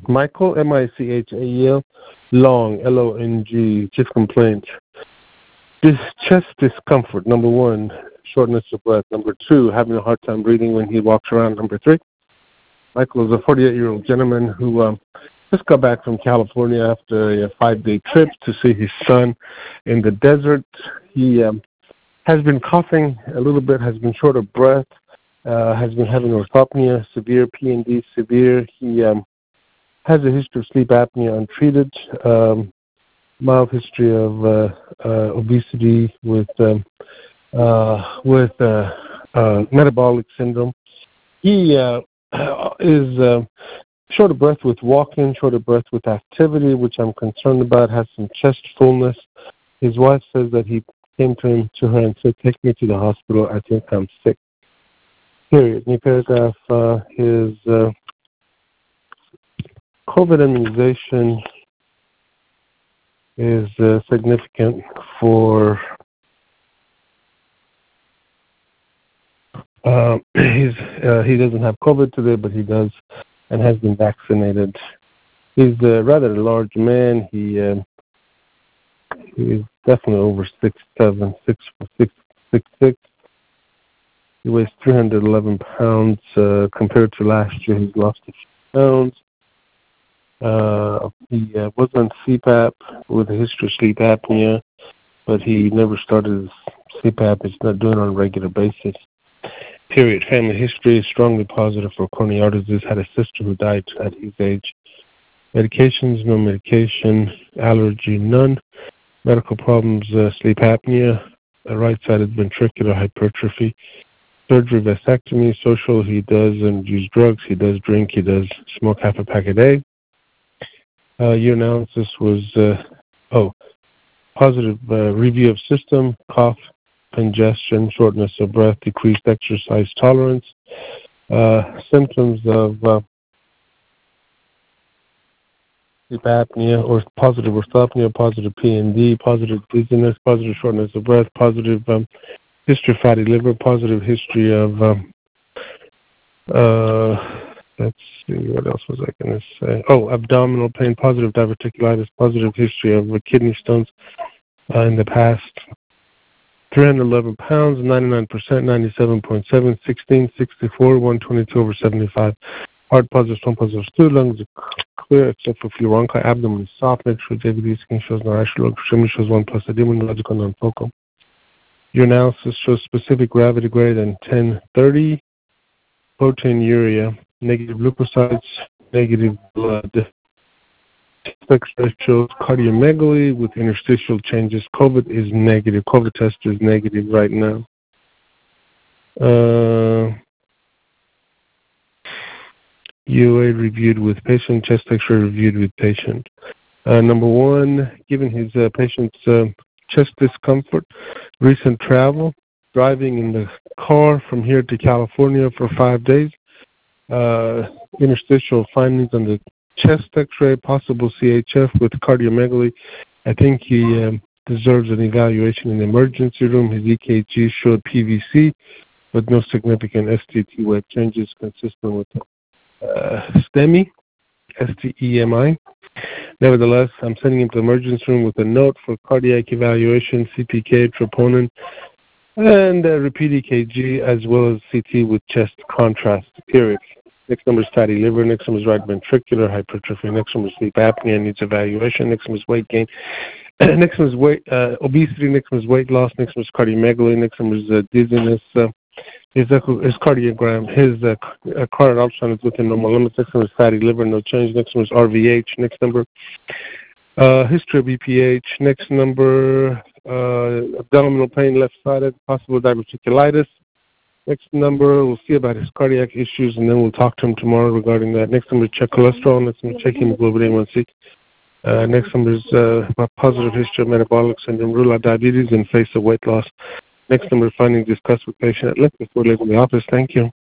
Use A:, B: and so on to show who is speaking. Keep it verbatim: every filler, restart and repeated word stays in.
A: Michael, M I C H A E L, Long, L O N G, chest complaints. This chest discomfort, number one, shortness of breath. Number two, having a hard time breathing when he walks around. Number three, Michael is a forty-eight-year-old gentleman who um, just got back from California after a five-day trip to see his son in the desert. He um, has been coughing a little bit, has been short of breath, uh, has been having orthopnea, severe P N D, severe. He um, has a history of sleep apnea untreated, um, mild history of uh, uh, obesity with um, uh, with uh, uh, metabolic syndrome. He uh, is uh, short of breath with walking, short of breath with activity, which I'm concerned about, has some chest fullness. His wife says that he came to him to her and said, "Take me to the hospital. I think I'm sick." Period. New paragraph. Uh, his uh, COVID immunization is uh, significant for. Uh, he's uh, he doesn't have COVID today, but he does and has been vaccinated. He's a rather large man. He uh, he's definitely over six seven, six six six six. He weighs three hundred eleven pounds. Uh, compared to last year, he's lost a few pounds. Uh, he uh, was on C PAP with a history of sleep apnea, but he never started his C PAP. He's not doing it on a regular basis. Period. Family history is strongly positive for coronary artery disease. Had a sister who died at his age. Medications, no medication. Allergy, none. Medical problems, uh, sleep apnea. A right-sided ventricular hypertrophy. Surgery, vasectomy. Social, he does and use drugs. He does drink. He does smoke half a pack a day. Uh, your analysis was, uh, oh, positive uh, review of system, cough, congestion, shortness of breath, decreased exercise tolerance, uh, symptoms of uh, sleep apnea or positive orthopnea, positive P N D, positive dizziness, positive shortness of breath, positive um, history of fatty liver, positive history of, um, uh, let's see, what else was I going to say? Oh, abdominal pain, positive diverticulitis, positive history of uh, kidney stones uh, in the past. three hundred eleven pounds, ninety-nine percent, ninety-seven point seven, sixteen, sixty-four, one twenty-two over seventy-five. Heart positive, stone positive, two lungs are clear except for fluoronchi, abdomen is soft, neck shows A V D, skin shows no rational, extremity shows one plus edema, logical non-focal. Your analysis shows specific gravity greater than ten thirty, proteinuria, negative leukocytes, negative blood. X-ray shows cardiomegaly with interstitial changes. COVID is negative. COVID test is negative right now. Uh, U A reviewed with patient. Chest X-ray reviewed with patient. Uh, number one, given his uh, patient's uh, chest discomfort, recent travel, driving in the car from here to California for five days, uh, interstitial findings on the chest X-ray, possible C H F with cardiomegaly. I think he um, deserves an evaluation in the emergency room. His E K G showed P V C, but no significant S T T wave changes consistent with uh, STEMI, S T E M I. Nevertheless, I'm sending him to the emergency room with a note for cardiac evaluation, C P K, troponin, and uh, repeat E K G, as well as C T with chest contrast, period. Next number is fatty liver. Next number is right ventricular hypertrophy. Next number is sleep apnea, needs evaluation. Next number is weight gain. Next one is weight, uh, obesity. Next one is weight loss. Next one is cardiomegaly. Next one is uh, dizziness. Uh, his, uh, his cardiogram, his uh, uh, cardiac ultrasound is within normal limits. Next one is fatty liver, no change. Next one is R V H. Next number, uh, history of B P H. Next number, uh, abdominal pain, left-sided, possible diverticulitis. Next number, we'll see about his cardiac issues, and then we'll talk to him tomorrow regarding that. Next number is check cholesterol. Next number is check hemoglobin A one C. Uh, next number is uh, positive history of metabolic syndrome, rule out diabetes, and face of weight loss. Next number is finding discussed with patient at length before leaving the office. Thank you.